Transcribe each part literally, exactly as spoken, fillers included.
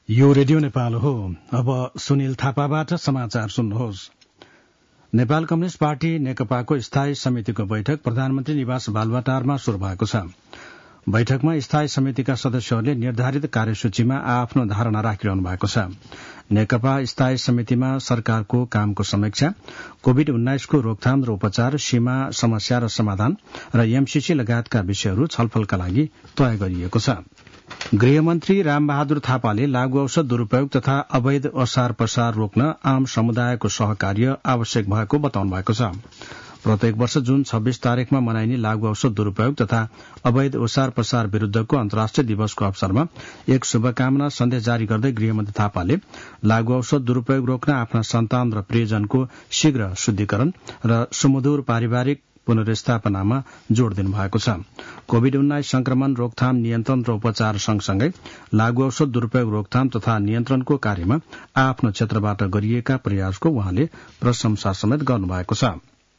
यो रेडियो नेपाल हो। अब सुनिल थापाबाट समाचार सुन्नुहोस्। नेपाल कम्युनिष्ट पार्टी नेकपाको स्थायी समितिको बैठक प्रधानमन्त्री निवास बालुवाटारमा शुरू भएको छ। बैठकमा स्थायी समितिका सदस्यहरूले निर्धारित कार्यसूचीमा आफ्नो धारणा राखिरहनु भएको छ। नेकपा स्थायी समितिमा सरकारको कामको समीक्षा, कोविड उन्नाइसको रोकथाम र उपचार, सीमा समस्या र समाधान र एमसीसी लगायतका विषयहरू छलफलका लागि तय गरिएको छ। गृहमन्त्री रामबहादुर थापाले लागू औषध दुरूपयोग तथा अवैध ओसार पसार रोक्न आम समुदायको सहकार्य आवश्यक भएको बताउनु भएको छ। प्रत्येक वर्ष जुन छब्बीस तारीकमा मनाइने लागू औषध दुरूपयोग तथा अवैध ओसार पसार विरूद्धको अन्तर्राष्ट्रिय दिवसको अवसरमा एक शुभकामना सन्देश जारी गर्दै गृहमन्त्री थापाले लागू औषध दुरूपयोग रोक्न आफ्ना सन्तान र प्रियजनको शीघ्र शुद्धिकरण र सुमधुर पारिवारिक पुनर्स्थापनामा जोड़ दिनु भएको छ। कोविड उन्नाइस संक्रमण रोकथाम, नियन्त्रण र उपचार सँगसँगै लागू औषध दुरूपयोग रोकथाम तथा नियन्त्रणको कार्यमा आफ्नो क्षेत्रबाट गरिएका प्रयासको उहाँले प्रशंसा समेत गर्नुभएको छ।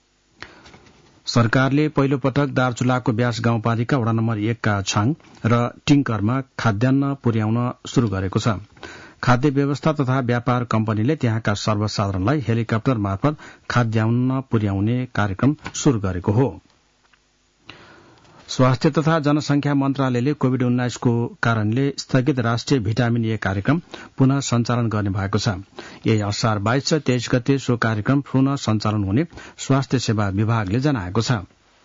सरकारले पहिलो पटक दार्चुलाको ब्यास गाउँपालिका वडा नम्बर एक का छाङ र टिंकरमा खाद्यान्न पुर्याउन शुरू गरेको छ। खाद्य व्यवस्था तथा व्यापार कम्पनीले त्यहाँका सर्वसाधारणलाई हेलिकप्टर मार्फत खाद्यान्न पुर्याउने कार्यक्रम शुरू गरेको हो। स्वास्थ्य तथा जनसंख्या मन्त्रालयले कोविड उन्नाइसको कारणले स्थगित राष्ट्रिय भिटामिन ए कार्यक्रम पुनः सञ्चालन गर्ने भएको छ। यही असार बाइस र तेइस गते सो कार्यक्रम पुनः सञ्चालन हुने स्वास्थ्य सेवा विभागले जनाएको छ।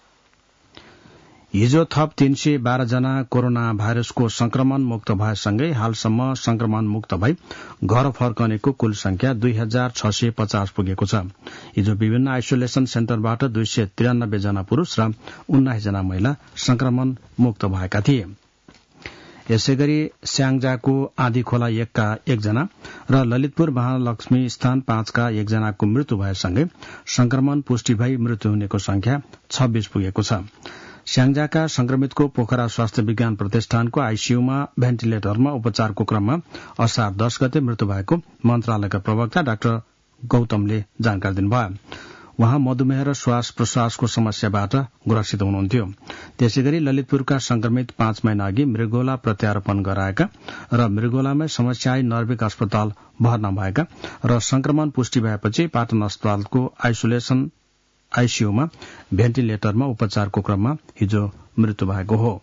हिजो थप तीन सय बाह्र जना कोरोना भाइरसको संक्रमण मुक्त भएसँगै हालसम्म संक्रमण मुक्त भई घर फर्कनेको कुल संख्या दुई हजार छ सय पचास पुगेको छ। हिजो विभिन्न आइसोलेशन सेन्टरबाट दुई सय त्रियानब्बे जना पुरूष र उन्नाइस जना महिला संक्रमण मुक्त भएका थिए। यसैगरी स्याङजाको आँधी खोला एकका एकजना र ललितपुर महालक्ष्मी स्थान पाँचका एकजनाको मृत्यु भएसँगै संक्रमण पुष्टि भई मृत्यु हुनेको संख्या छब्बीस पुगेको छ। स्याङजाका संक्रमितको पोखरा स्वास्थ्य विज्ञान प्रतिष्ठानको आईसीयूमा भेन्टिलेटरमा उपचारको क्रममा असार दश गते मृत्यु भएको मन्त्रालयका प्रवक्ता डाक्टर गौतमले जानकारी दिनुभयो। उहाँ मधुमेह र श्वास प्रश्वासको समस्याबाट ग्रसित हुनुहुन्थ्यो। त्यसैगरी ललितपुरका संक्रमित पाँच महिना अघि मृगौला प्रत्यारोपण गराएका र मृगौलामै समस्या आई नर्विक अस्पताल भर्ना भएका र संक्रमण पुष्टि भएपछि पाटन अस्पतालको आइसोलेशन आईसीयूमा भेन्टिलेटरमा उपचारको क्रममा हिजो मृत्यु भएको हो।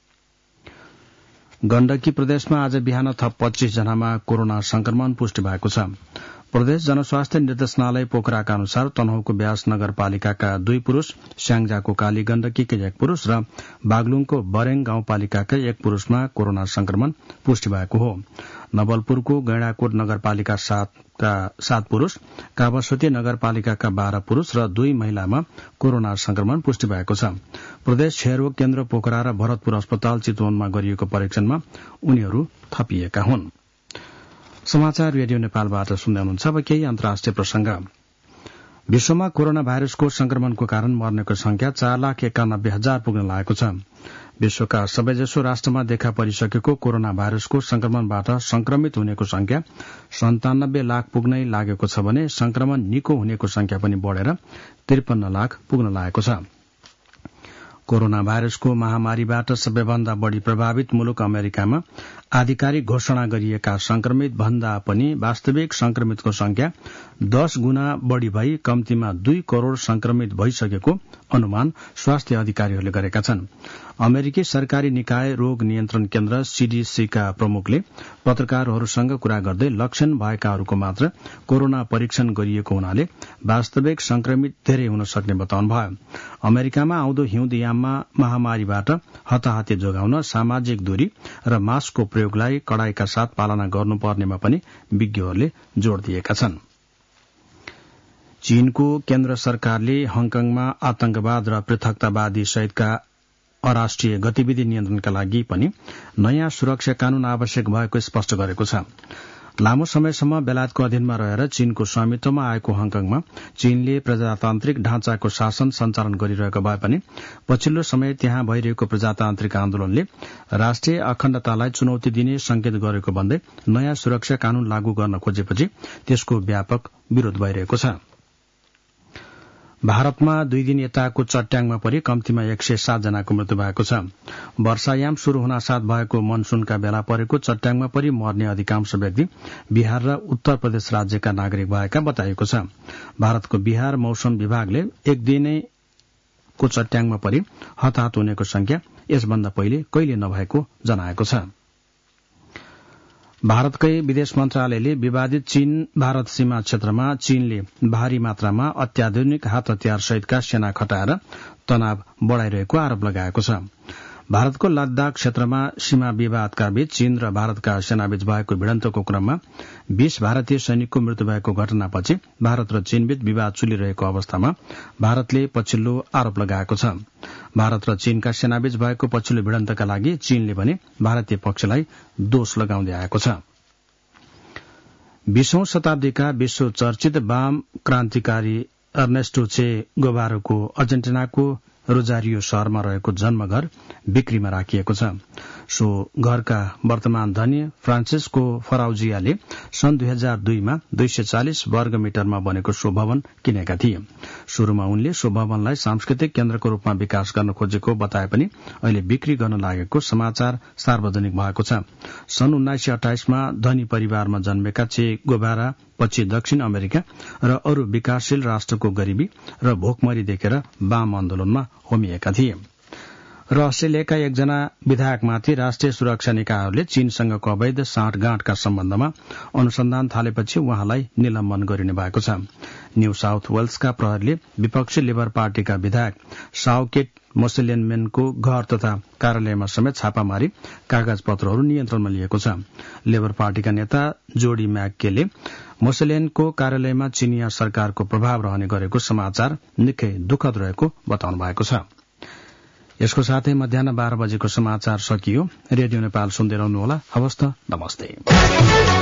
गण्डकी प्रदेशमा आज बिहान थप पच्चीस जनामा कोरोना संक्रमण पुष्टि भएको छ। प्रदेश जनस्वास्थ्य निर्देशनालय पोखराका अनुसार तनहुको ब्यास नगरपालिकाका दुई पुरूष, स्याङजाको काली गण्डकीका एक पुरूष र बागलुङको बरेङ गाउँपालिकाका एक पुरूषमा कोरोना संक्रमण पुष्टि भएको हो। नवलपुरको गैंडाकोट नगरपालिका सातका सात पुरूष, कावासोती नगरपालिकाका बाह्र पुरूष र दुई महिलामा कोरोना संक्रमण पुष्टि भएको छ। प्रदेश क्षयरोग केन्द्र पोखरा र भरतपुर अस्पताल चितवनमा गरिएको परीक्षणमा उनीहरू थपिएका हुन्। समाचार रेडियो नेपालबाट सुन्दै हुनुहुन्छ। अब केही अन्तर्राष्ट्रिय प्रसंग। विश्वमा कोरोना भाइरसको संक्रमणको कारण मर्नेको संख्या चार लाख एकानब्बे हजार पुग्न लागेको छ। विश्वका सबैजसो राष्ट्रमा देखा परिसकेको कोरोना भाइरसको संक्रमणबाट संक्रमित हुनेको संख्या सन्तानब्बे लाख पुग्नै लागेको छ भने संक्रमण निको हुनेको संख्या पनि बढ़ेर त्रिपन्न लाख पुग्न लागेको छ। कोरोना भाइरसको महामारीबाट सबैभन्दा बढ़ी प्रभावित मुलुक अमेरिकामा आधिकारिक घोषणा गरिएका संक्रमित भन्दा पनि वास्तविक संक्रमितको संख्या दश गुणा बढ़ी भई कम्तीमा दुई करोड़ संक्रमित भइसकेको अनुमान स्वास्थ्य अधिकारीहरूले गरेका छन्। अमेरिकी सरकारी निकाय रोग नियन्त्रण केन्द्र सीडीसीका प्रमुखले पत्रकारहरूसँग कुरा गर्दै लक्षण भएकाहरूको मात्र कोरोना परीक्षण गरिएको हुनाले वास्तविक संक्रमित धेरै हुन सक्ने बताउनु भयो। अमेरिकामा आउँदो हिउँद याममा महामारीबाट हताहती जोगाउन सामाजिक दूरी र मास्कको प्रयोगलाई कड़ाईका साथ पालना गर्नुपर्नेमा पनि विज्ञहरूले जोड़ दिएका छन्। चीनको केन्द्र सरकारले हङकङमा आतंकवाद र पृथकतावादी सहितका अराष्ट्रिय गतिविधि नियन्त्रणका लागि पनि नयाँ सुरक्षा कानून आवश्यक भएको स्पष्ट गरेको छ। लामो समयसम्म बेलायतको अधीनमा रहेर चीनको स्वामित्वमा आएको हङकङमा चीनले प्रजातान्त्रिक ढाँचाको शासन सञ्चालन गरिरहेको भए पनि पछिल्लो समय त्यहाँ भइरहेको प्रजातान्त्रिक आन्दोलनले राष्ट्रिय अखण्डतालाई चुनौती दिने संकेत गरेको भन्दै नयाँ सुरक्षा कानून लागू गर्न खोजेपछि त्यसको व्यापक विरोध भइरहेको छ। भारतमा दुई दिन यताको चट्याङमा परि कम्तीमा एक सय सात जनाको मृत्यु भएको छ। वर्षायाम शुरू हुन साथ भएको मनसूनका बेला परेको चट्याङमा परि मर्ने अधिकांश व्यक्ति बिहार र उत्तर प्रदेश राज्यका नागरिक भएका बताइएको छ। भारतको बिहार मौसम विभागले एक दिनेको चट्याङमा परि हताहत हुनेको संख्या यसभन्दा पहिले कहिले नभएको जनाएको छ। भारतकै विदेश मन्त्रालयले विवादित चीन भारत सीमा क्षेत्रमा चीनले भारी मात्रामा अत्याधुनिक हात हतियार सहितका सेना खटाएर तनाव बढ़ाइरहेको आरोप लगाएको छ। भारतको लद्दाख क्षेत्रमा सीमा विवादका बीच चीन र भारतका सेनाबीच भएको भिडन्तको क्रममा बीस भारतीय सैनिकको मृत्यु भएको घटनापछि भारत र चीनबीच विवाद चलिरहेको अवस्थामा भारतले पछिल्लो आरोप लगाएको छ। भारत र चीनका सेनाबीच भएको पछिल्लो भिडन्तका लागि चीनले भने भारतीय पक्षलाई दोष लगाउँदै आएको छ। बीसौं शताब्दीका विश्व चर्चित वाम क्रान्तिकारी अर्नेस्टो चे गोबारोको अर्जेन्टिनाको रोजारियो शहरमा रहेको जन्मघर बिक्रीमा राखिएको छ। सो घरका वर्तमान धनी फ्रान्सिस्को फराउजियाले सन् दुई हजार दुईमा दुई सय चालिस वर्ग मिटरमा बनेको सो भवन किनेका थिए। शुरूमा उनले सो भवनलाई सांस्कृतिक केन्द्रको रूपमा विकास गर्न खोजेको बताए पनि अहिले बिक्री गर्न लागेको समाचार सार्वजनिक भएको छ। सन् उन्नाइस सय अठाइसमा धनी परिवारमा जन्मेका चे गोबारा पछि दक्षिण अमेरिका र अरू विकासशील राष्ट्रको गरीबी र भोकमरी देखेर वाम आन्दोलनमा होमिएका थिए र अस्ट्रेलियाका एकजना विधायकमाथि राष्ट्रिय सुरक्षा निकायहरूले चीनसँगको अवैध साँठगाँठका सम्बन्धमा अनुसन्धान थालेपछि उहाँलाई निलम्बन गरिने भएको छ। न्यू साउथ वेल्सका प्रहरीले विपक्षी लेबर पार्टीका विधायक साउकेट मोसेलेनमेनको घर तथा कार्यालयमा समेत छापा मारी कागज पत्रहरू नियन्त्रणमा लिएको छ। लेबर पार्टीका नेता जोडी म्याककेले मोसेलेनको कार्यालयमा चिनिया सरकारको प्रभाव रहने गरेको समाचार निकै दुःखद रहेको बताउनु भएको छ। यसको साथै मध्याह बाह्र बजेको समाचार सकियो। रेडियो नेपाल सुन्दै रहनुहोला। हवस् त, नमस्ते।